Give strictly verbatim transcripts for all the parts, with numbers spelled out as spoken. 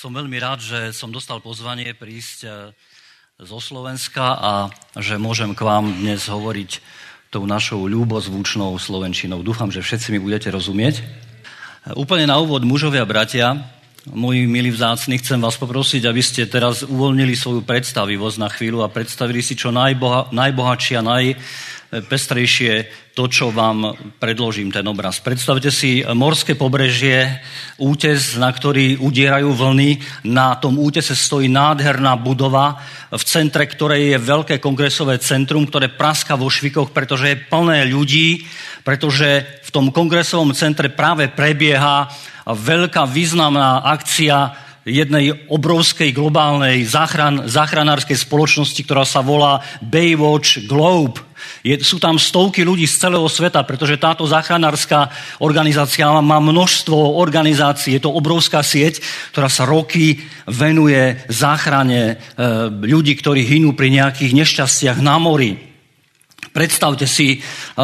Som veľmi rád, že som dostal pozvanie prísť zo Slovenska a že môžem k vám dnes hovoriť tou našou ľúbozvučnou slovenčinou. Dúfam, že všetci mi budete rozumieť. Úplne na úvod, mužovia, bratia, moji milí vzácni, chcem vás poprosiť, aby ste teraz uvoľnili svoju predstavivosť na chvíľu a predstavili si čo najboha, najbohatšie a najpestrejšie to, čo vám predložím, ten obraz. Predstavte si morské pobrežie, útes, na ktorý udierajú vlny. Na tom útese stojí nádherná budova, v centre ktorej je veľké kongresové centrum, ktoré praska vo švikoch, pretože je plné ľudí, pretože v tom kongresovom centre práve prebieha veľká významná akcia jednej obrovskej globálnej záchran, záchranárskej spoločnosti, ktorá sa volá Baywatch Globe. Je, sú tam stovky ľudí z celého sveta, pretože táto záchranárska organizácia má množstvo organizácií. Je to obrovská sieť, ktorá sa roky venuje záchrane e, ľudí, ktorí hynú pri nejakých nešťastiach na mori. Predstavte si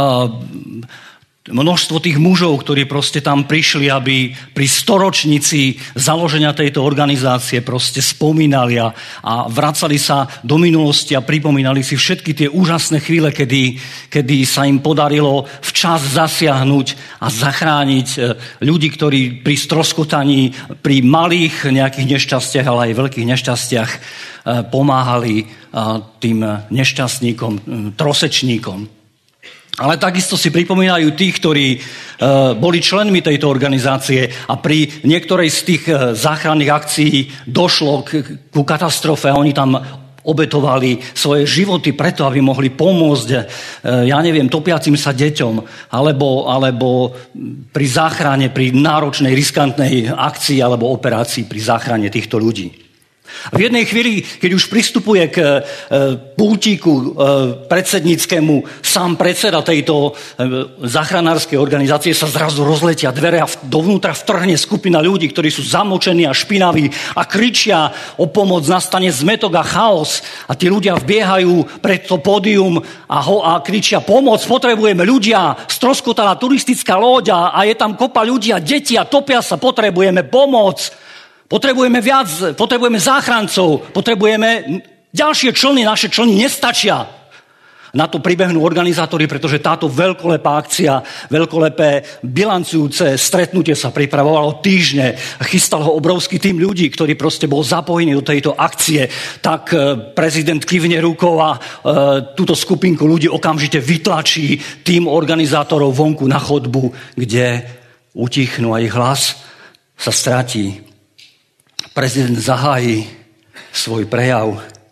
e, množstvo tých mužov, ktorí proste tam prišli, aby pri storočnici založenia tejto organizácie proste spomínali a, a vracali sa do minulosti a pripomínali si všetky tie úžasné chvíle, kedy, kedy sa im podarilo včas zasiahnuť a zachrániť ľudí, ktorí pri stroskotaní, pri malých nejakých nešťastiach, ale aj veľkých nešťastiach pomáhali tým nešťastníkom, trosečníkom. Ale takisto si pripomínajú tých, ktorí e, boli členmi tejto organizácie a pri niektorej z tých e, záchranných akcií došlo k, ku katastrofe a oni tam obetovali svoje životy preto, aby mohli pomôcť, e, ja neviem, topiacim sa deťom, alebo, alebo pri záchrane, pri náročnej, riskantnej akcii alebo operácii pri záchrane týchto ľudí. V jednej chvíli, keď už pristupuje k pultíku predsedníckému sám predseda tejto záchranárskej organizácie, sa zrazu rozletia dvere a dovnútra vtrhne skupina ľudí, ktorí sú zamočení a špinaví a kričia o pomoc, nastane zmätok a chaos a tí ľudia vbiehajú pred to pódium a, ho, a kričia pomoc, potrebujeme ľudia, stroskotala turistická loď a je tam kopa ľudí a deti a topia sa, potrebujeme pomoc. Potrebujeme viac, potrebujeme záchrancov, potrebujeme ďalšie člny, naše člny nestačia. Na to pribehnú organizátori, pretože táto veľkolepá akcia, veľkolepé bilancujúce stretnutie sa pripravovalo týždne. Chystal ho obrovský tým ľudí, ktorý proste bol zapojený do tejto akcie. Tak prezident kývne rukou a e, túto skupinku ľudí okamžite vytlačí tým organizátorov vonku na chodbu, kde utichnú a ich hlas sa stratí. Prezident zahájí svoj prejav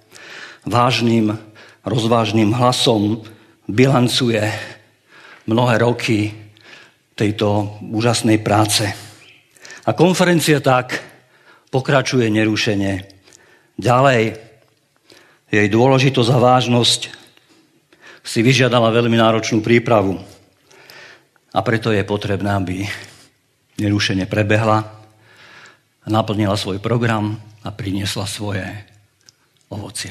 vážnym, rozvážnym hlasom, bilancuje mnohé roky tejto úžasnej práce. A konferencia tak pokračuje nerušene. Ďalej jej dôležitosť a vážnosť si vyžiadala veľmi náročnú prípravu. A preto je potrebné, aby nerušene prebehla, naplnila svoj program a priniesla svoje ovocie.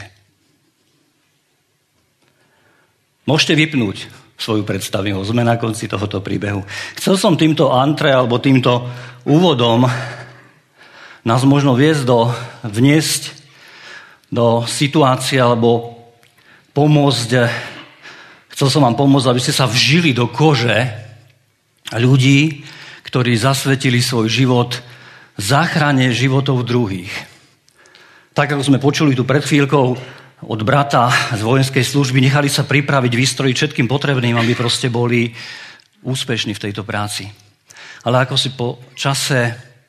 Môžete vypnúť svoju predstavivosť. Sme na konci tohoto príbehu. Chcel som týmto antre alebo týmto úvodom nás možno viesť do, vniesť do situácie alebo pomôcť, chcel som vám pomôcť, aby ste sa vžili do kože ľudí, ktorí zasvetili svoj život záchrane životov druhých. Tak, ako sme počuli tu pred chvíľkou od brata z vojenskej služby, nechali sa pripraviť, vystrojiť všetkým potrebným, aby proste boli úspešní v tejto práci. Ale ako si po čase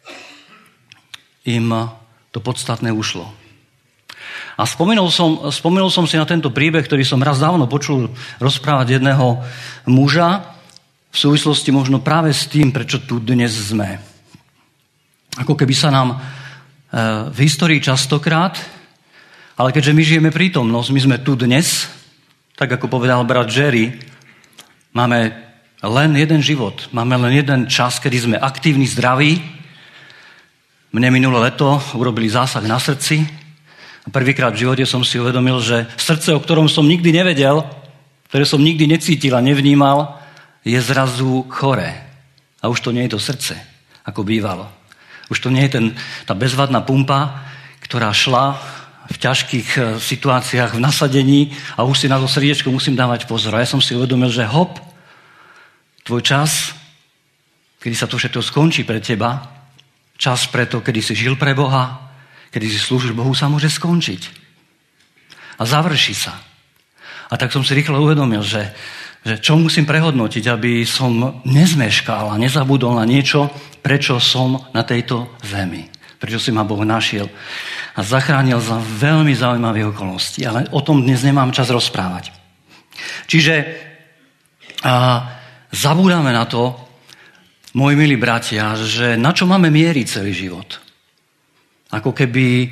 im to podstatné ušlo. A spomenul som, spomenul som si na tento príbeh, ktorý som raz dávno počul rozprávať jedného muža v súvislosti možno práve s tým, prečo tu dnes sme. Ako keby sa nám e, v histórii častokrát, ale keďže my žijeme prítomnosť, my sme tu dnes, tak ako povedal brat Jerry, máme len jeden život, máme len jeden čas, kedy sme aktívni, zdraví. Mne minulé leto urobili zásah na srdci a prvýkrát v živote som si uvedomil, že srdce, o ktorom som nikdy nevedel, ktoré som nikdy necítil a nevnímal, je zrazu choré. A už to nie je to srdce, ako bývalo. Už to nie je ten, tá bezvadná pumpa, ktorá šla v ťažkých situáciách v nasadení a už si na to srdiečko musím dávať pozor. A ja som si uvedomil, že hop, tvoj čas, kedy sa to všetko skončí pre teba, čas preto, kedy si žil pre Boha, kedy si slúžil Bohu, sa môže skončiť. A završí sa. A tak som si rýchlo uvedomil, že, že čo musím prehodnotiť, aby som nezmeškal a nezabudol na niečo, prečo som na tejto zemi. Prečo si ma Boh našiel a zachránil za veľmi zaujímavé okolnosti. Ale o tom dnes nemám čas rozprávať. Čiže a, zabúdame na to, moji milí bratia, že na čo máme mieriť celý život. Ako keby e,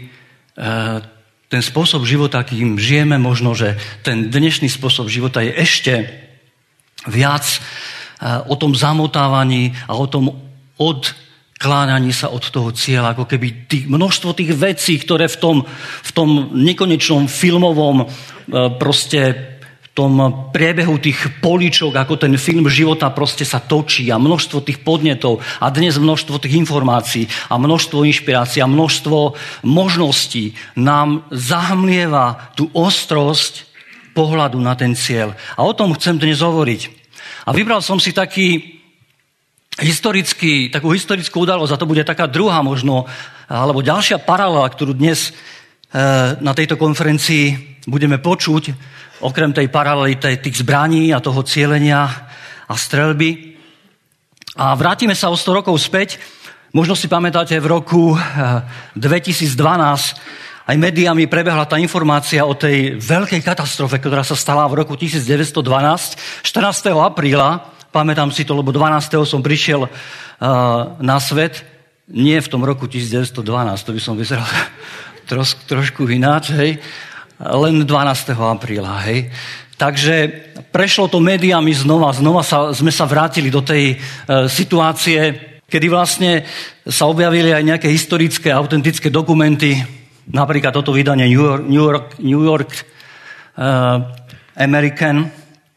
ten spôsob života, akým žijeme, možno, že ten dnešný spôsob života je ešte viac e, o tom zamotávaní a o tom odkláňaní sa od toho cieľa, ako keby tých, množstvo tých vecí, ktoré v tom, v tom nekonečnom filmovom e, proste v tom priebehu tých políčok, ako ten film života proste sa točí a množstvo tých podnetov a dnes množstvo tých informácií a množstvo inšpirácií a množstvo možností nám zahmlieva tú ostrosť pohľadu na ten cieľ. A o tom chcem dnes hovoriť. A vybral som si taký historický, takú historickú udalosť, a to bude taká druhá možno, alebo ďalšia paralela, ktorú dnes e, na tejto konferencii budeme počuť, okrem tej paralely tých zbraní a toho cielenia a streľby. A vrátime sa o sto rokov späť. Možno si pamätáte, v roku dvetisícdvanásť aj médiami prebehla tá informácia o tej veľkej katastrofe, ktorá sa stala v roku devätnásťstodvanásť. štrnásteho apríla, pamätám si to, lebo dvanásteho som prišiel na svet. Nie v tom roku devätnásťstodvanásť, to by som vyzeral troš, trošku ináč, hej. Len dvanásteho apríla, hej. Takže prešlo to médiami znova, znova sa, sme sa vrátili do tej e, situácie, kedy vlastne sa objavili aj nejaké historické, autentické dokumenty, napríklad toto vydanie New York, New York, New York e, American.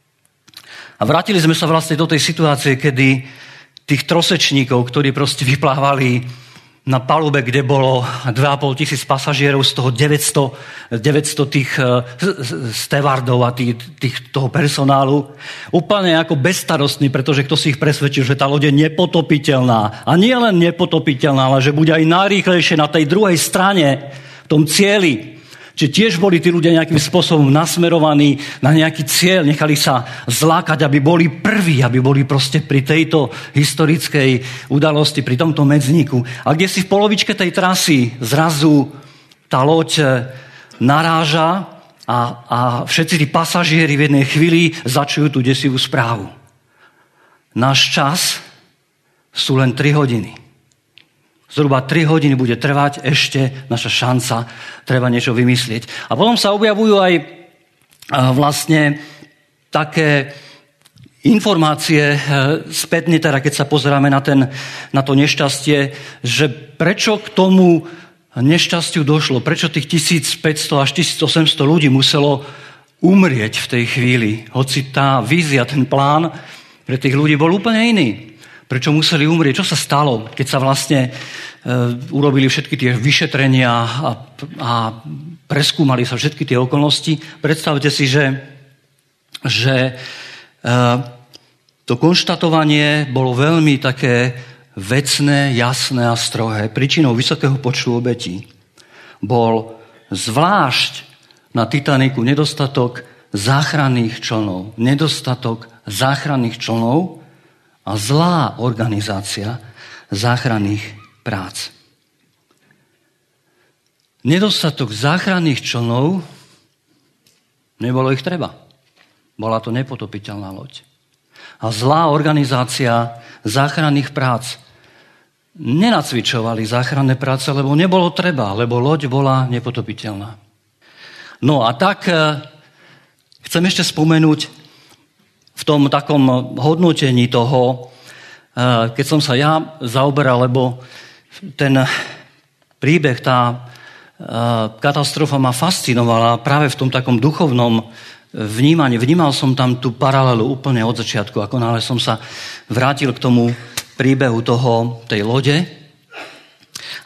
A vrátili sme sa vlastne do tej situácie, kedy tých trosečníkov, ktorí proste vyplávali na palube, kde bolo dva a pol tisíc pasažierov, z toho deväťsto, deväťsto tých stevardov a tých, tých, toho personálu. Úplne ako bezstarostný, pretože kto si ich presvedčil, že tá loď je nepotopiteľná. A nie len nepotopiteľná, ale že bude aj najrýchlejšie na tej druhej strane, v tom cieli. Čiže tiež boli tí ľudia nejakým spôsobom nasmerovaní na nejaký cieľ, nechali sa zlákať, aby boli prví, aby boli proste pri tejto historickej udalosti, pri tomto medzníku. A kde si v polovičke tej trasy zrazu tá loď naráža a, a všetci tí pasažieri v jednej chvíli začujú tú desivú správu. Náš čas sú len tri hodiny. Zhruba tri hodiny bude trvať ešte naša šanca, treba niečo vymyslieť. A potom sa objavujú aj vlastne také informácie spätne, teda keď sa pozeráme na, ten, na to nešťastie, že prečo k tomu nešťastiu došlo, prečo tých tisícpäťsto až tisícosemsto ľudí muselo umrieť v tej chvíli, hoci tá vízia, ten plán pre tých ľudí bol úplne iný. Prečo museli umrieť? Čo sa stalo, keď sa vlastne e, urobili všetky tie vyšetrenia a, a preskúmali sa všetky tie okolnosti? Predstavte si, že, že e, to konštatovanie bolo veľmi také vecné, jasné a strohé. Príčinou vysokého počtu obetí bol zvlášť na Titaniku nedostatok záchranných člnov. Nedostatok záchranných člnov a zlá organizácia záchranných prác. Nedostatok záchranných člnov, nebolo ich treba. Bola to nepotopiteľná loď. A zlá organizácia záchranných prác. Nenacvičovali záchranné práce, lebo nebolo treba, lebo loď bola nepotopiteľná. No a tak chcem ešte spomenúť v tom takom hodnotení toho, keď som sa ja zaoberal, lebo ten príbeh, tá katastrofa ma fascinovala práve v tom takom duchovnom vnímaní. Vnímal som tam tú paralelu úplne od začiatku, ako náhle som sa vrátil k tomu príbehu toho, tej lode.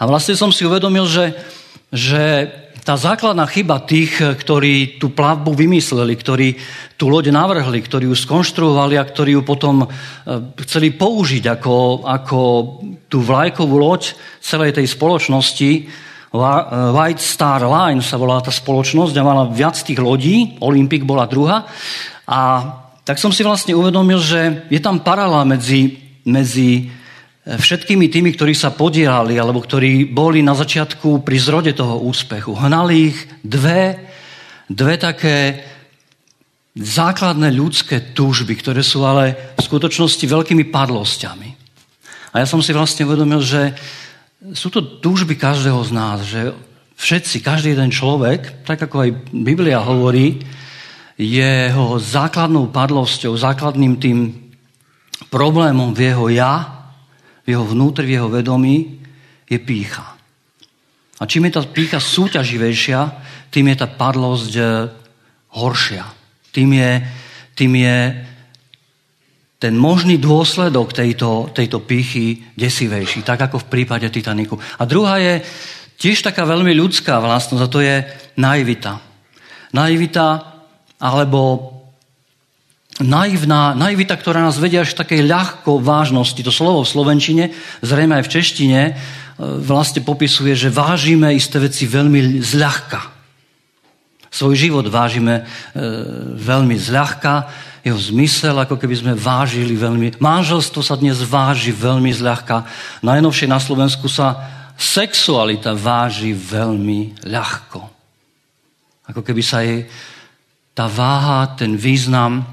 A vlastne som si uvedomil, že, že tá základná chyba tých, ktorí tú plavbu vymysleli, ktorí tú loď navrhli, ktorí ju skonštruovali a ktorí ju potom chceli použiť ako, ako tú vlajkovú loď celej tej spoločnosti, White Star Line sa volá tá spoločnosť a mala viac tých lodí, Olympic bola druhá. A tak som si vlastne uvedomil, že je tam paralela medzi, medzi všetkými tými, ktorí sa podielali, alebo ktorí boli na začiatku pri zrode toho úspechu. Hnali ich dve, dve také základné ľudské túžby, ktoré sú ale v skutočnosti veľkými padlosťami. A ja som si vlastne uvedomil, že sú to túžby každého z nás, že všetci, každý jeden človek, tak ako aj Biblia hovorí, jeho základnou padlosťou, základným tým problémom v jeho ja, v jeho vnútri, v jeho vedomí je pýcha. A čím je tá pýcha súťaživejšia, tým je tá padlosť horšia. Tým je, tým je ten možný dôsledok tejto, tejto pýchy desivejší, tak ako v prípade Titaniku. A druhá je tiež taká veľmi ľudská vlastnosť, a to je naivita. Naivita alebo naivná, naivita, ktorá nás vedie až v takej ľahko vážnosti. To slovo v slovenčine, zrejme aj v češtine, vlastne popisuje, že vážime isté veci veľmi zľahka. Svoj život vážime e, veľmi zľahka, jeho zmysel, ako keby sme vážili veľmi... Manželstvo sa dnes váži veľmi zľahka. Najnovšie na Slovensku sa sexualita váži veľmi ľahko. Ako keby sa jej tá váha, ten význam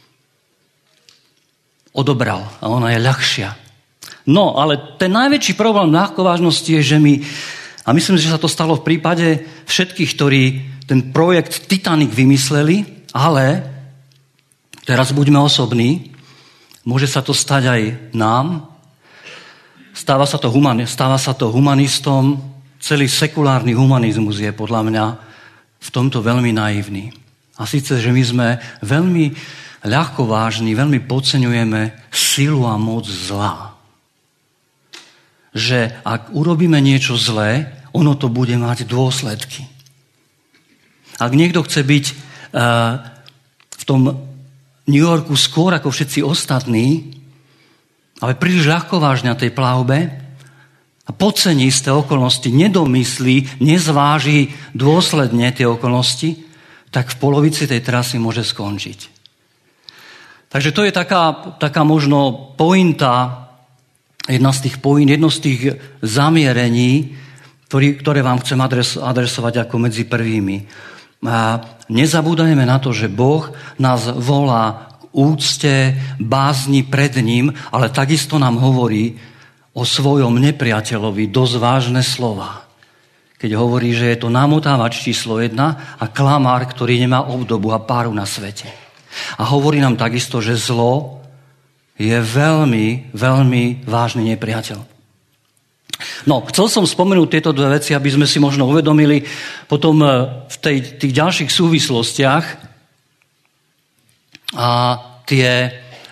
odobral a ona je ľahšia. No, ale ten najväčší problém ľahkovážnosti je, že my, a myslím, že sa to stalo v prípade všetkých, ktorí ten projekt Titanic vymysleli, ale teraz buďme osobní, môže sa to stať aj nám, stáva sa to, human, stáva sa to humanistom, celý sekulárny humanizmus je podľa mňa v tomto veľmi naivný. A síce, že my sme veľmi ľahko vážni, veľmi podceňujeme silu a moc zla. Že ak urobíme niečo zlé, ono to bude mať dôsledky. Ak niekto chce byť uh, v tom New Yorku skôr ako všetci ostatní, ale príliš ľahko vážne na tej plavbe a podcení isté okolnosti, nedomyslí, nezváži dôsledne tie okolnosti, tak v polovici tej trasy môže skončiť. Takže to je taká, taká možno pointa, jedna z tých point, jedno z tých zamierení, ktorý, ktoré vám chcem adres, adresovať ako medzi prvými. A nezabúdajme na to, že Boh nás volá k úcte, bázni pred ním, ale takisto nám hovorí o svojom nepriateľovi dosť vážne slova. Keď hovorí, že je to namotávač číslo jedna a klamár, ktorý nemá obdobu a páru na svete. A hovorí nám takisto, že zlo je veľmi, veľmi vážny nepriateľ. No, chcel som spomenúť tieto dve veci, aby sme si možno uvedomili potom v tej, tých ďalších súvislostiach a tie e,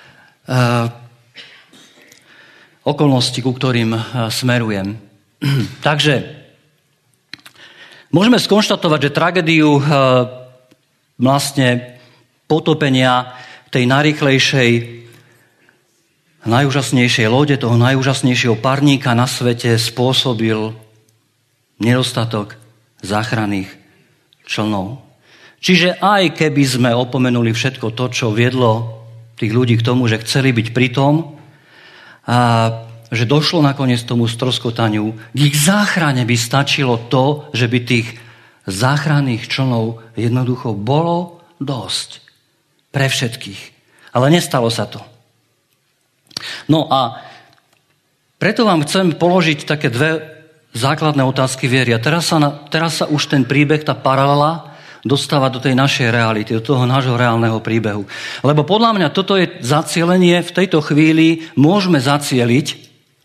okolnosti, ku ktorým e, smerujem. Takže môžeme skonštatovať, že tragédiu e, vlastne potopenia tej najrýchlejšej, najúžasnejšej lode, toho najúžasnejšieho parníka na svete spôsobil nedostatok záchranných člnov. Čiže aj keby sme opomenuli všetko to, čo viedlo tých ľudí k tomu, že chceli byť pri tom, a že došlo nakoniec tomu stroskotaniu, k ich záchrane by stačilo to, že by tých záchranných člnov jednoducho bolo dosť. Pre všetkých. Ale nestalo sa to. No a preto vám chcem položiť také dve základné otázky viery. A teraz sa, na, teraz sa už ten príbeh, tá paralela dostáva do tej našej reality, do toho nášho reálneho príbehu. Lebo podľa mňa toto je zacielenie, v tejto chvíli môžeme zacieliť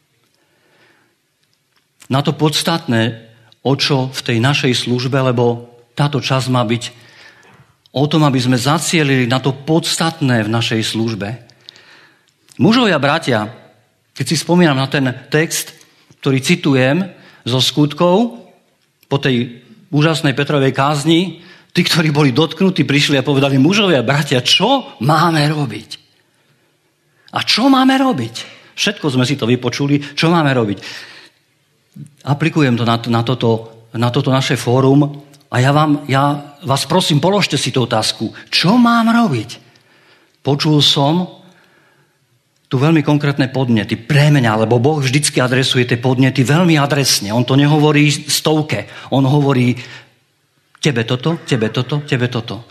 na to podstatné, o čo v tej našej službe, lebo táto časť má byť o tom, aby sme zacielili na to podstatné v našej službe. Mužovia, bratia, keď si spomínam na ten text, ktorý citujem, zo skutkov po tej úžasnej Petrovej kázni, tí, ktorí boli dotknutí, prišli a povedali, mužovia, bratia, čo máme robiť? A čo máme robiť? Všetko sme si to vypočuli, čo máme robiť? Aplikujem to na, na, toto, na toto naše fórum a ja, vám, ja vás prosím, položte si tú otázku. Čo mám robiť? Počul som tu veľmi konkrétne podnety pre mňa, lebo Boh vždycky adresuje tie podnety veľmi adresne. On to nehovorí stovke. On hovorí tebe toto, tebe toto, tebe toto.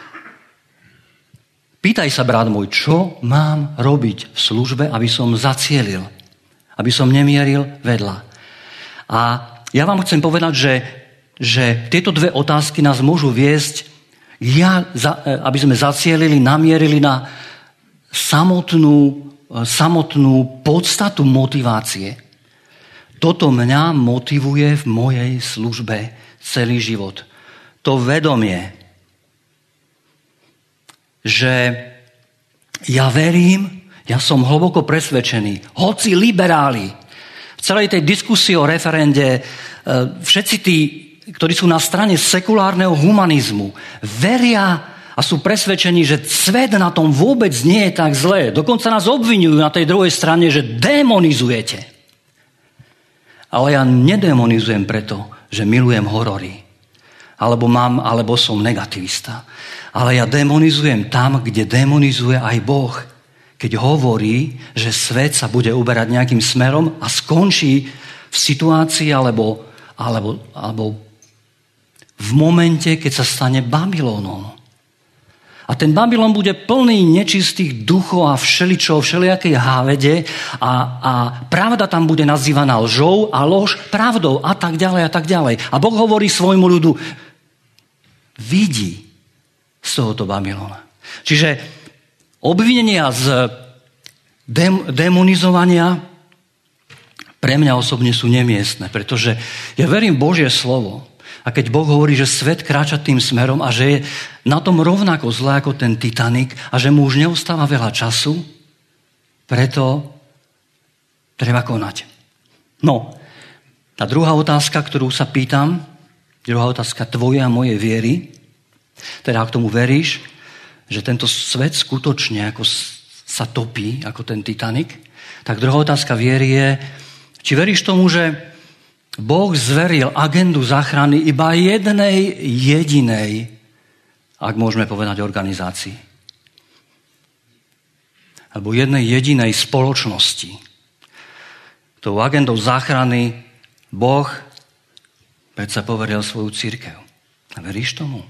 Pýtaj sa, brat môj, čo mám robiť v službe, aby som zacielil, aby som nemieril vedľa. A ja vám chcem povedať, že, že tieto dve otázky nás môžu viesť, ja, aby sme zacielili, namierili na samotnú samotnú podstatu motivácie. Toto mňa motivuje v mojej službe celý život. To vedomie, že ja verím, ja som hlboko presvedčený, hoci liberáli, v celej tej diskusii o referende, všetci tí, ktorí sú na strane sekulárneho humanizmu, veria a sú presvedčení, že svet na tom vôbec nie je tak zlé. Dokonca nás obviňujú na tej druhej strane, že demonizujete. Ale ja nedemonizujem preto, že milujem horory. Alebo mám, alebo som negativista. Ale ja demonizujem tam, kde demonizuje aj Boh. Keď hovorí, že svet sa bude uberať nejakým smerom a skončí v situácii alebo, alebo, alebo v momente, keď sa stane Babylónom. A ten Babylon bude plný nečistých duchov a všeličo, všelijakej hávede a, a pravda tam bude nazývaná lžou a lož pravdou a tak ďalej a tak ďalej. A Boh hovorí svojmu ľudu, vidí z tohoto Babylona. Čiže obvinenia z dem- demonizovania pre mňa osobne sú nemiestne, pretože ja verím v Božie slovo. A keď Boh hovorí, že svet kráča tým smerom a že je na tom rovnako zle ako ten Titanic a že mu už neostáva veľa času, preto treba konať. No, tá druhá otázka, ktorú sa pýtam, druhá otázka tvojej a mojej viery, teda ak tomu veríš, že tento svet skutočne ako sa topí, ako ten Titanic, tak druhá otázka viery je, či veríš tomu, že Boh zveril agendu záchrany iba jednej jedinej, ak môžeme povedať, organizácii. Alebo jednej jedinej spoločnosti. Tou agendou záchrany Boh predsa poveril svoju cirkev. A veríš tomu?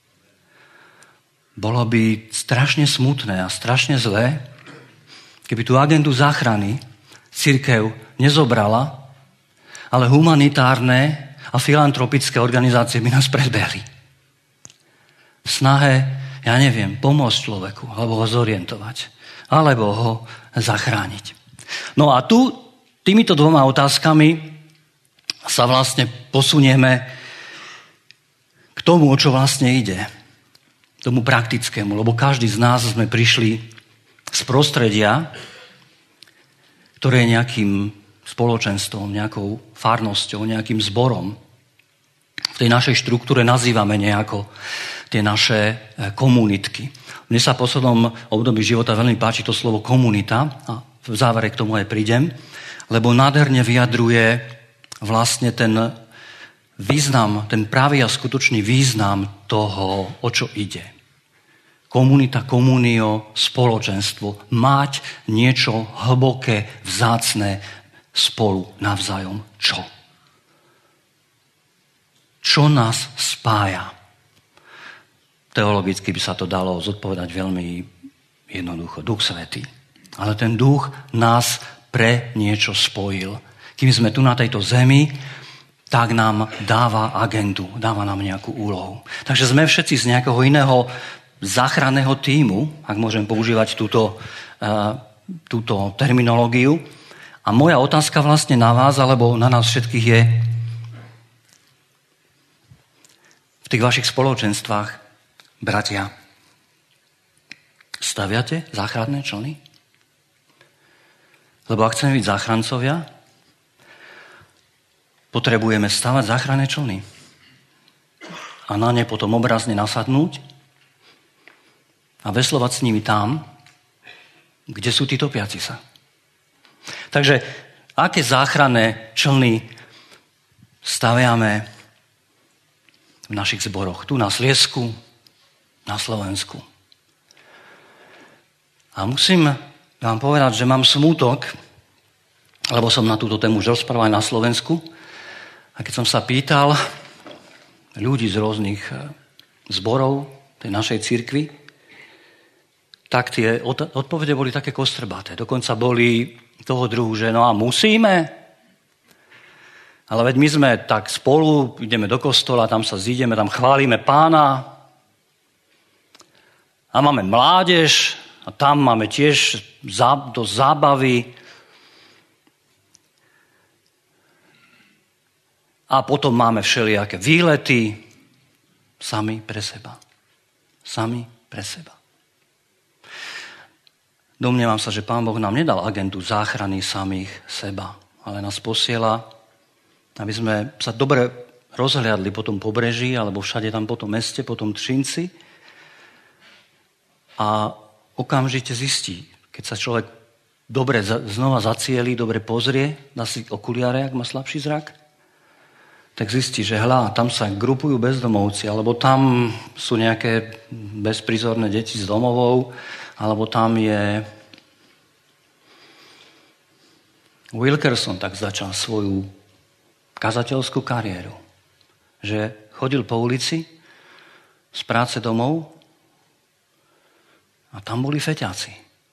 Bolo by strašne smutné a strašne zlé, keby tú agendu záchrany cirkev nezobrala, ale humanitárne a filantropické organizácie by nás predbehli. V snahe, ja neviem, pomôcť človeku, alebo ho zorientovať, alebo ho zachrániť. No a tu týmito dvoma otázkami sa vlastne posunieme k tomu, o čo vlastne ide. Tomu praktickému, lebo každý z nás sme prišli z prostredia, ktoré je nejakým spoločenstvom, nejakou farnosťou, nejakým zborom. V tej našej štruktúre nazývame nejako tie naše komunitky. Mne sa v poslednom období života veľmi páči to slovo komunita a v závere k tomu aj prídem, lebo nádherne vyjadruje vlastne ten význam, ten pravý a skutočný význam toho, o čo ide. Komunita, komunio, spoločenstvo. Mať niečo hlboké, vzácne spolu navzájom. Čo? Čo nás spája? Teologicky by sa to dalo zodpovedať veľmi jednoducho. Duch Svätý. Ale ten duch nás pre niečo spojil. Kým sme tu na tejto zemi, tak nám dáva agendu, dáva nám nejakú úlohu. Takže sme všetci z nejakého iného záchranného tímu, ak môžem používať túto, uh, túto terminológiu. A moja otázka vlastne na vás, alebo na nás všetkých je, v tých vašich spoločenstvách, bratia, staviate záchranné člny? Lebo ak chceme byť záchrancovia, potrebujeme stavať záchranné člny a na ne potom obrazne nasadnúť a veslovať s nimi tam, kde sú tí topiaci sa. Takže aké záchranné člny staviame v našich zboroch? Tu na Sliesku, na Slovensku. A musím vám povedať, že mám smútok, lebo som na túto tému už rozprával na Slovensku. A keď som sa pýtal ľudí z rôznych zborov tej našej cirkvi, tak tie odpovede boli také kostrbaté. Dokonca boli toho druhu, že no a musíme. Ale veď my sme tak spolu, ideme do kostola, tam sa zídeme, tam chválime Pána a máme mládež a tam máme tiež do zábavy a potom máme všelijaké výlety sami pre seba. Sami pre seba. Domnievam sa, že Pán Boh nám nedal agendu záchrany samých seba, ale nás posiela, aby sme sa dobre rozhliadli po tom pobreží, alebo všade tam po tom meste, po tom Třinci a okamžite zistí, keď sa človek dobre znova zacieli, dobre pozrie, dá si okuliare, ak má slabší zrak, tak zistí, že hľa, tam sa grupujú bezdomovci, alebo tam sú nejaké bezprizorné deti s domovou, alebo tam je Wilkerson tak začal svoju kazateľskú kariéru. Že chodil po ulici z práce domov a tam boli feťáci.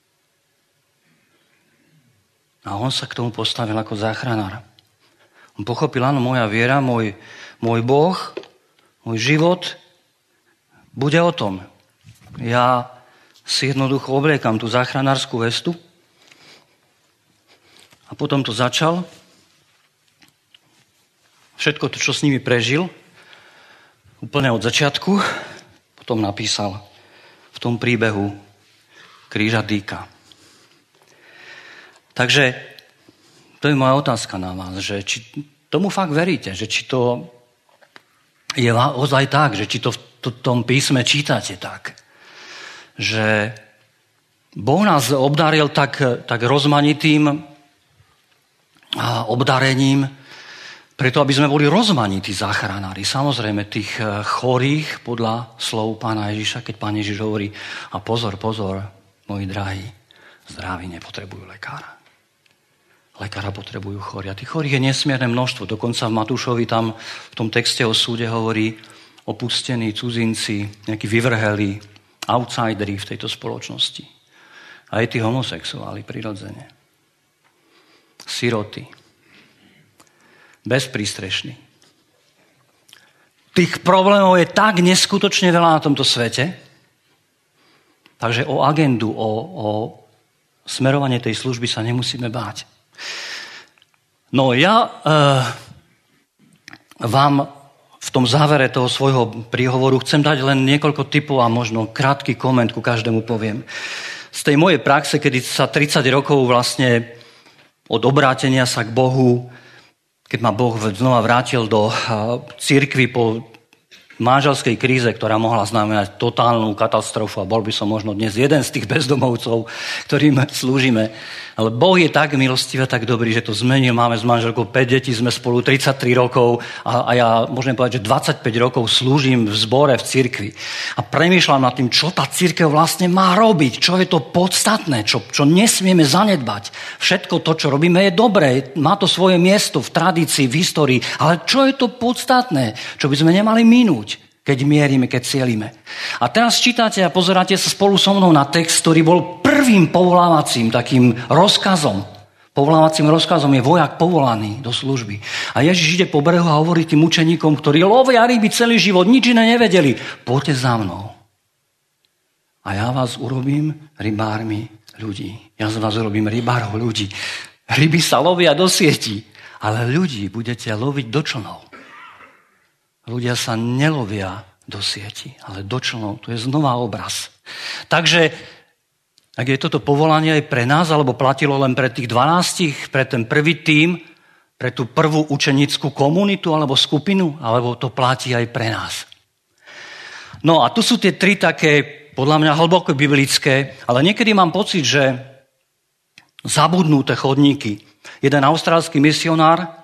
A on sa k tomu postavil ako záchranár. On pochopil, áno, moja viera, môj, môj Boh, môj život bude o tom. Ja si jednoducho obliekam tú záchranárskú vestu a potom to začal. Všetko to, čo s nimi prežil, úplne od začiatku, potom napísal v tom príbehu Kríža Dýka. Takže to je moja otázka na vás, že či tomu fakt veríte, že či to je ozaj tak, že či to v tom písme čítate tak, že Boh nás obdaril tak, tak rozmanitým obdarením, preto aby sme boli rozmanití záchranári. Samozrejme tých chorých podľa slov Pána Ježiša, keď Pán Ježiš hovorí a pozor, pozor, moji drahí, zdraví nepotrebujú lekára. Lekára potrebujú chorí. A tých chorých je nesmierne množstvo. Dokonca v Matúšovi tam v tom texte o súde hovorí opustení cudzinci, nejakí vyvrhelí, outsideri v tejto spoločnosti. Aj tí homosexuáli prirodzene. Siroty. Bezprístrešní. Tých problémov je tak neskutočne veľa na tomto svete, takže o agendu, o, o smerovanie tej služby sa nemusíme báť. No ja e, vám v tom závere toho svojho príhovoru chcem dať len niekoľko tipov a možno krátky koment ku každému poviem. Z tej mojej praxe, kedy sa tridsať rokov vlastne od obrátenia sa k Bohu, keď ma Boh znova vrátil do cirkvi po manželskej kríze, ktorá mohla znamenať totálnu katastrofu a bol by som možno dnes jeden z tých bezdomovcov, ktorým slúžime. Ale Boh je tak milostivý a tak dobrý, že to zmenil. Máme s manželkou päť detí, sme spolu tridsaťtri rokov a, a ja môžem povedať, že dvadsaťpäť rokov slúžim v zbore, v cirkvi. A premýšľam nad tým, čo tá cirkev vlastne má robiť, čo je to podstatné, čo, čo nesmieme zanedbať. Všetko to, čo robíme, je dobré, má to svoje miesto v tradícii, v histórii, ale čo je to podstatné, čo by sme nemali minúť, keď mierime, keď cielime. A teraz čítate a pozeráte sa spolu so mnou na text, ktorý bol prvým povolávacím takým rozkazom. Povolávacím rozkazom je vojak povolaný do služby. A Ježiš ide po brehu a hovorí tým učeníkom, ktorí lovia ryby celý život, nič iné nevedeli. Poďte za mnou. A ja vás urobím rybármi ľudí. Ja z vás urobím rybárov ľudí. Ryby sa lovia do sietí, ale ľudí budete loviť do člnov. Ľudia sa nelovia do sieti, ale do člnov. To je znova obraz. Takže, ak je toto povolanie aj pre nás, alebo platilo len pre tých dvanástich, pre ten prvý tím, pre tú prvú učenickú komunitu alebo skupinu, alebo to platí aj pre nás. No a tu sú tie tri také, podľa mňa hlboko biblické, ale niekedy mám pocit, že zabudnuté chodníky. Jeden austrálsky misionár,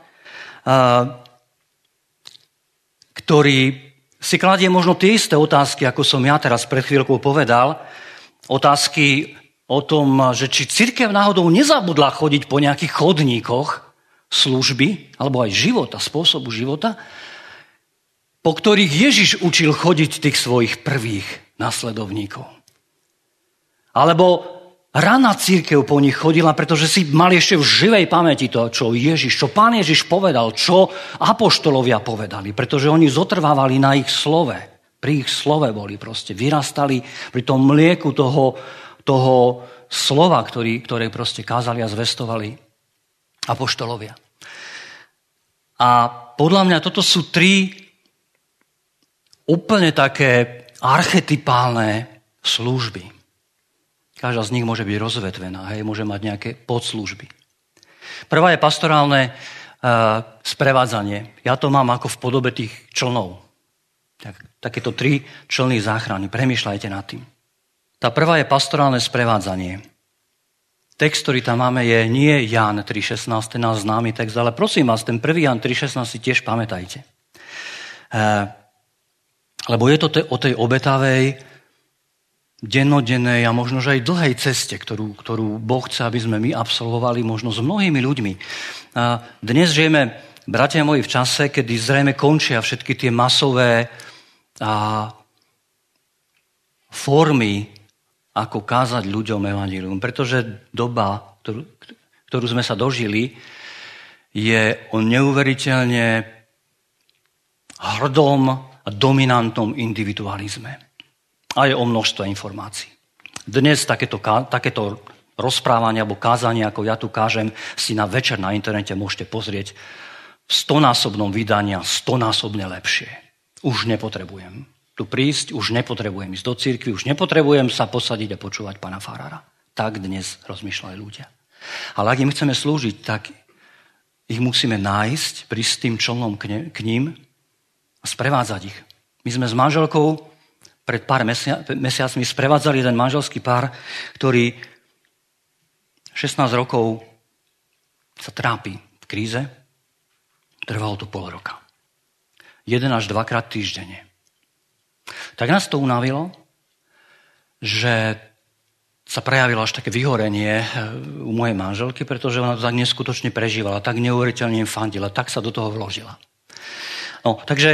ktorý si kladie možno tie isté otázky, ako som ja teraz pred chvíľkou povedal, otázky o tom, že či cirkev náhodou nezabudla chodiť po nejakých chodníkoch služby, alebo aj života, spôsobu života, po ktorých Ježiš učil chodiť tých svojich prvých nasledovníkov. Alebo raná cirkev po nich chodila, pretože si mali ešte v živej pamäti to, čo Ježiš, čo Pán Ježiš povedal, čo apoštolovia povedali, pretože oni zotrvávali na ich slove. Pri ich slove boli proste, vyrastali pri tom mlieku toho, toho slova, ktorý, ktoré proste kázali a zvestovali apoštolovia. A podľa mňa toto sú tri úplne také archetypálne služby. Každá z nich môže byť rozvetvená, hej, môže mať nejaké podslužby. Prvá je pastorálne uh, sprevádzanie. Ja to mám ako v podobe tých člnov. Tak, takéto tri člny záchrany. Premýšľajte nad tým. Tá prvá je pastorálne sprevádzanie. Text, ktorý tam máme, je nie Ján tri šestnásť, ten náš známy text, ale prosím vás, ten prvý Ján tri šestnásť si tiež pamätajte. Uh, lebo je to te, o tej obetavej, dennodennej a možno, že aj dlhej ceste, ktorú, ktorú Boh chce, aby sme my absolvovali možno s mnohými ľuďmi. A dnes žijeme, bratia moji, v čase, kedy zrejme končia všetky tie masové a, formy, ako kázať ľuďom evanjelium. Pretože doba, ktorú, ktorú sme sa dožili, je o neuveriteľne hrdom a dominantnom individualizme. A je o množstvo informácií. Dnes takéto, takéto rozprávanie alebo kázanie, ako ja tu kážem, si na večer na internete môžete pozrieť v stonásobnom vydania, stonásobne lepšie. Už nepotrebujem tu prísť, už nepotrebujem ísť do cirkvi, už nepotrebujem sa posadiť a počúvať pána farára. Tak dnes rozmýšľajú ľudia. Ale ak im chceme slúžiť, tak ich musíme nájsť, prísť s tým člnom k ním a sprevádzať ich. My sme s manželkou pred pár mesia- mesiacmi sprevádzali jeden manželský pár, ktorý šestnásť rokov sa trápi v kríze. Trvalo to pol roka. Jeden až dvakrát týždenne. Tak nás to unavilo, že sa prejavilo až také vyhorenie u mojej manželky, pretože ona to tak neskutočne prežívala, tak neuveriteľne im fandila, tak sa do toho vložila. No, takže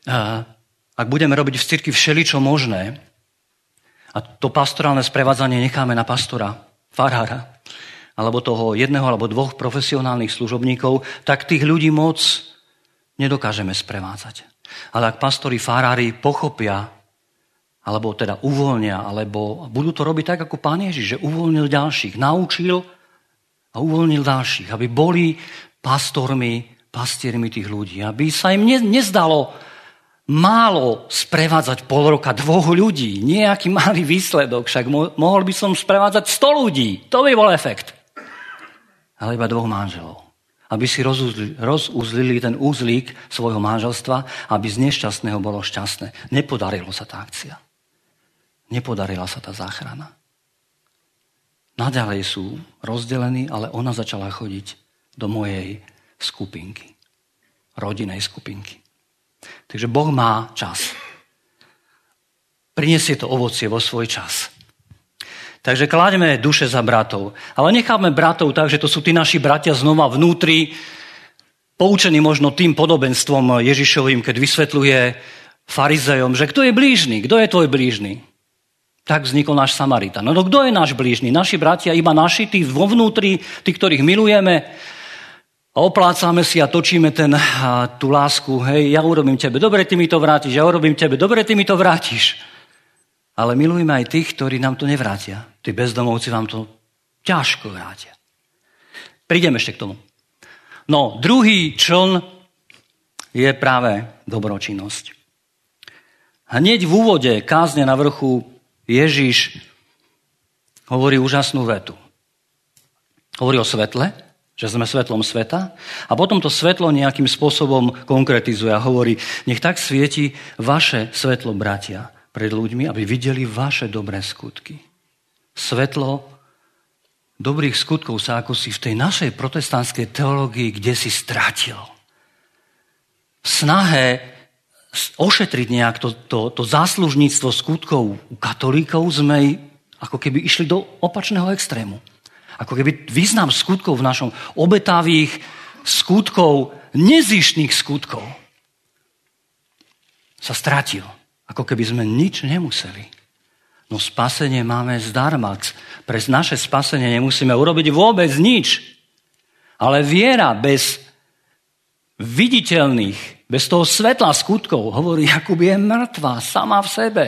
ak budeme robiť v cirkvi všeličo možné a to pastorálne sprevádzanie necháme na pastora, farára, alebo toho jedného alebo dvoch profesionálnych služobníkov, tak tých ľudí moc nedokážeme sprevádzať. Ale ak pastori, farári pochopia, alebo teda uvoľnia, alebo budú to robiť tak, ako Pán Ježiš, že uvoľnil ďalších, naučil a uvoľnil ďalších, aby boli pastormi, pastiermi tých ľudí, aby sa im nezdalo málo sprevádzať pol roka dvoch ľudí, nejaký malý výsledok, však mohol by som sprevádzať sto ľudí, to by bol efekt. Ale iba dvoch manželov. Aby si rozuzlili, rozuzlili ten úzlík svojho manželstva, aby z nešťastného bolo šťastné. Nepodarilo sa tá akcia. Nepodarila sa tá záchrana. Naďalej sú rozdelení, ale ona začala chodiť do mojej skupinky. Rodinej skupinky. Takže Boh má čas. Prinesie to ovocie vo svoj čas. Takže klademe duše za bratov. Ale necháme bratov tak, že to sú tí naši bratia znova vnútri, poučení možno tým podobenstvom Ježišovým, keď vysvetľuje farizejom, že kto je blížny, kto je tvoj blížny. Tak vznikol náš Samaritán. No kto je náš blížny? Naši bratia, iba naši, tí vo vnútri, tí, ktorých milujeme, a oplácame si a točíme ten, a, tú lásku. Hej, ja urobím tebe dobre, ty mi to vrátiš. Ja urobím tebe dobre, ty mi to vrátiš. Ale milujme aj tých, ktorí nám to nevrátia. Tí bezdomovci vám to ťažko vrátia. Prídeme ešte k tomu. No, druhý čln je práve dobročinnosť. Hneď v úvode kázne na vrchu Ježiš hovorí úžasnú vetu. Hovorí o svetle, že sme svetlom sveta, a potom to svetlo nejakým spôsobom konkretizuje a hovorí, nech tak svieti vaše svetlo, bratia, pred ľuďmi, aby videli vaše dobré skutky. Svetlo dobrých skutkov sa ako si v tej našej protestantskej teológii kde si stratilo. V snahe ošetriť nejak to, to, to záslužníctvo skutkov u katolíkov sme ako keby išli do opačného extrému. Ako keby význam skutkov v našom obetavých skutkov, nezištných skutkov sa stratil. Ako keby sme nič nemuseli. No spasenie máme zdarma. Pre naše spasenie nemusíme urobiť vôbec nič. Ale viera bez viditeľných, bez toho svetla skutkov, hovorí, Jakub, je mŕtva sama v sebe.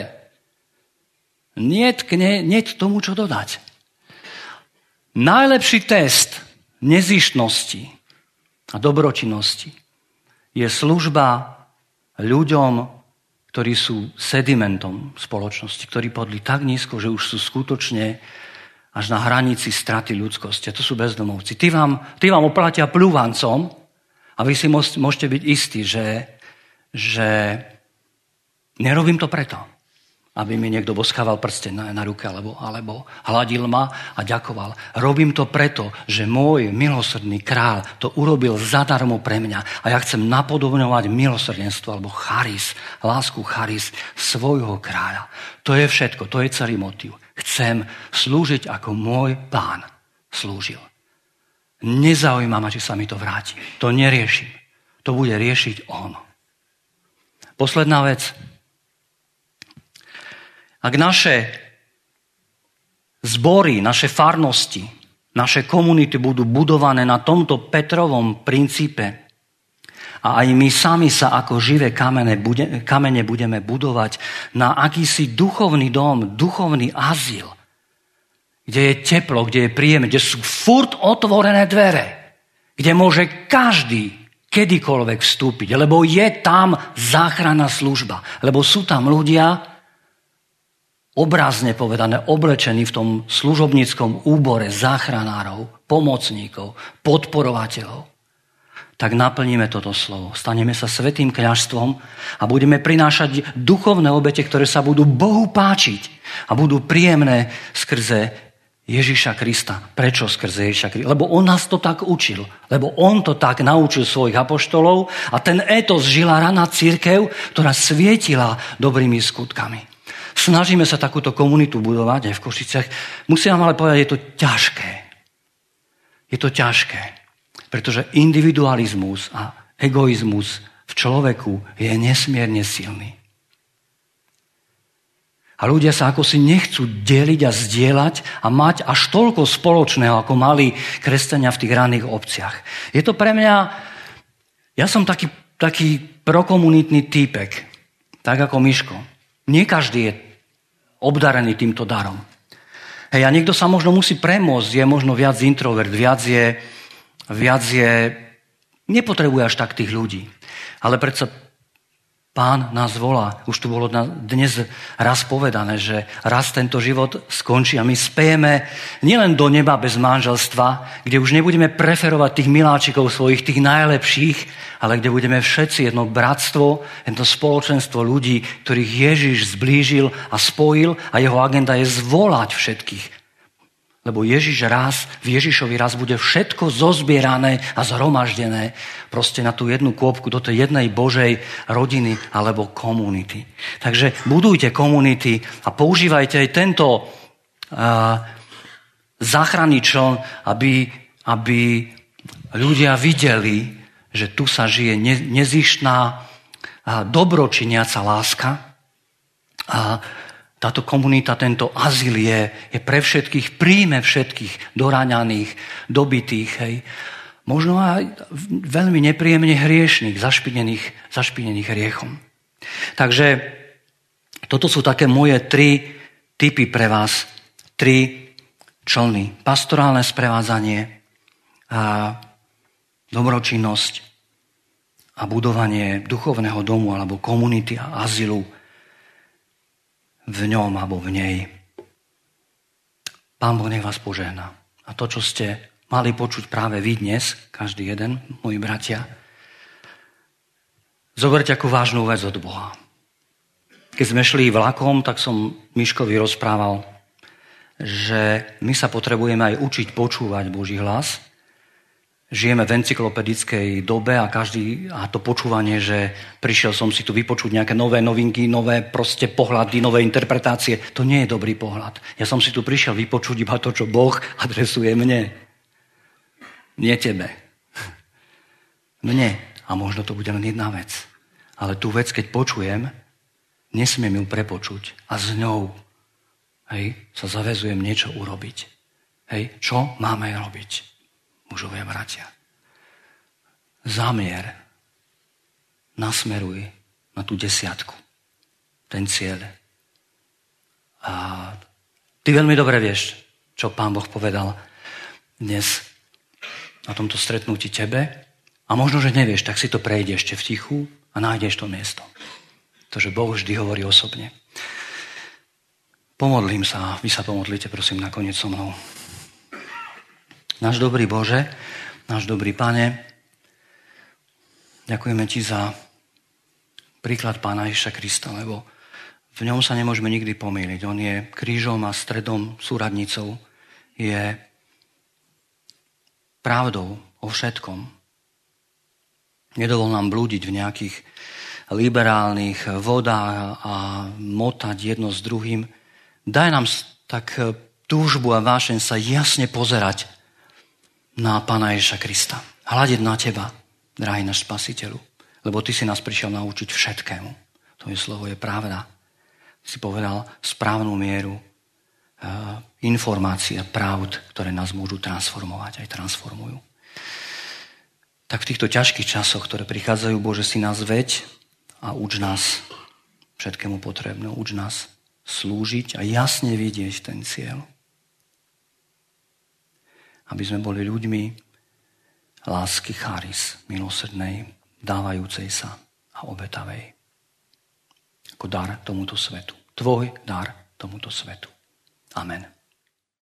Niet, nie, niet tomu, čo dodať. Najlepší test nezištnosti a dobročinnosti je služba ľuďom, ktorí sú sedimentom spoločnosti, ktorí podli tak nízko, že už sú skutočne až na hranici straty ľudskosti. A to sú bezdomovci. Tí vám, tí vám oplatia pľúvancom a vy si môžete byť istí, že, že nerobím to preto, aby mi niekto boskával prsteň na, na ruke alebo, alebo hladil ma a ďakoval. Robím to preto, že môj milosrdný kráľ to urobil zadarmo pre mňa a ja chcem napodobňovať milosrdenstvo alebo charis, lásku charis svojho kráľa. To je všetko, to je celý motív. Chcem slúžiť ako môj pán slúžil. Nezaujíma ma, či sa mi to vráti. To neriešim. To bude riešiť on. Posledná vec. Ak naše zbory, naše farnosti, naše komunity budú budované na tomto Petrovom princípe a aj my sami sa ako živé kamene, bude, kamene budeme budovať na akýsi duchovný dom, duchovný azyl, kde je teplo, kde je príjemné, kde sú furt otvorené dvere, kde môže každý kedykoľvek vstúpiť, lebo je tam záchranná služba, lebo sú tam ľudia, obrazne povedané, oblečení v tom služobníckom úbore záchranárov, pomocníkov, podporovateľov, tak naplníme toto slovo. Staneme sa svätým kňazstvom a budeme prinášať duchovné obete, ktoré sa budú Bohu páčiť a budú príjemné skrze Ježiša Krista. Prečo skrze Ježiša Krista? Lebo on nás to tak učil. Lebo on to tak naučil svojich apoštolov a ten étos žila raná cirkev, ktorá svietila dobrými skutkami. Snažíme sa takúto komunitu budovať aj v Košiciach. Musím vám ale povedať, je to ťažké. Je to ťažké, pretože individualizmus a egoizmus v človeku je nesmierne silný. A ľudia sa ako si nechcú deliť a zdieľať a mať až toľko spoločného, ako mali kresťania v tých raných obciach. Je to pre mňa, ja som taký, taký prokomunitný týpek, tak ako Miško. Nie každý je obdarený týmto darom. Hej, a niekto sa možno musí premôcť, je možno viac introvert, viac je, viac je, nepotrebuje až tak tých ľudí. Ale predsa Pán nás volá, už tu bolo dnes raz povedané, že raz tento život skončí a my spejeme nielen do neba bez manželstva, kde už nebudeme preferovať tých miláčikov svojich, tých najlepších, ale kde budeme všetci jedno bratstvo, jedno spoločenstvo ľudí, ktorých Ježiš zblížil a spojil a jeho agenda je zvolať všetkých. Lebo Ježiš raz, v Ježišovi raz bude všetko zozbierané a zhromaždené proste na tú jednu kôpku, do tej jednej Božej rodiny alebo komunity. Takže budujte komunity a používajte aj tento uh, záchranný čln, aby, aby ľudia videli, že tu sa žije ne, nezištná uh, dobročiniaca láska a táto komunita, tento azyl je, je pre všetkých, príjme všetkých doráňaných, dobitých, hej. Možno aj veľmi nepríjemne hriešných, zašpinených, zašpinených hriechom. Takže toto sú také moje tri tipy pre vás, tri člny. Pastorálne sprevádzanie, a dobročinnosť a budovanie duchovného domu alebo komunity a azylu v ňom alebo v nej. Pán Boh nech vás požehná. A to, čo ste mali počuť práve vy dnes, každý jeden, moji bratia. Zoberte ako vážnu vec od Boha. Keď sme šli vlakom, tak som Miškovi rozprával, že my sa potrebujeme aj učiť počúvať Boží hlas. Žijeme v encyklopedickej dobe a každý, a to počúvanie, že prišiel som si tu vypočuť nejaké nové novinky, nové proste pohľady, nové interpretácie, to nie je dobrý pohľad. Ja som si tu prišiel vypočuť iba to, čo Boh adresuje mne. Nie tebe. Mne. A možno to bude len jedna vec. Ale tú vec, keď počujem, nesmiem ju prepočuť. A s ňou hej, sa zaväzujem niečo urobiť. Hej, čo máme robiť? Mužovia, bratia. Zamier. Nasmeruj na tú desiatku. Ten cieľ. A ty veľmi dobre vieš, čo Pán Boh povedal dnes na tomto stretnutí tebe. A možno, že nevieš, tak si to prejde ešte v tichu a nájdeš to miesto. Pretože Boh vždy hovorí osobne. Pomodlím sa, vy sa pomodlite, prosím, nakoniec so mnou. Náš dobrý Bože, náš dobrý Pane, ďakujeme Ti za príklad Pána Ježiša Krista, lebo v ňom sa nemôžeme nikdy pomýliť. On je krížom a stredom, súradnicou, je pravdou o všetkom. Nedovol nám blúdiť v nejakých liberálnych vodách a motať jedno s druhým. Daj nám tak túžbu a vášeň sa jasne pozerať na Pána Ježiša Krista. Hľadiť na Teba, drahý náš Spasiteľu. Lebo Ty si nás prišiel naučiť všetkému. Tvoje slovo je pravda. Si povedal správnu mieru informácií a pravd, ktoré nás môžu transformovať, aj transformujú. Tak v týchto ťažkých časoch, ktoré prichádzajú, Bože, si nás veď a uč nás všetkému potrebnému. Uč nás slúžiť a jasne vidieť ten cieľ. Aby sme boli ľuďmi lásky charis, milosrdnej, dávajúcej sa a obetavej. Ako dar tomuto svetu. Tvoj dar tomuto svetu. Amen.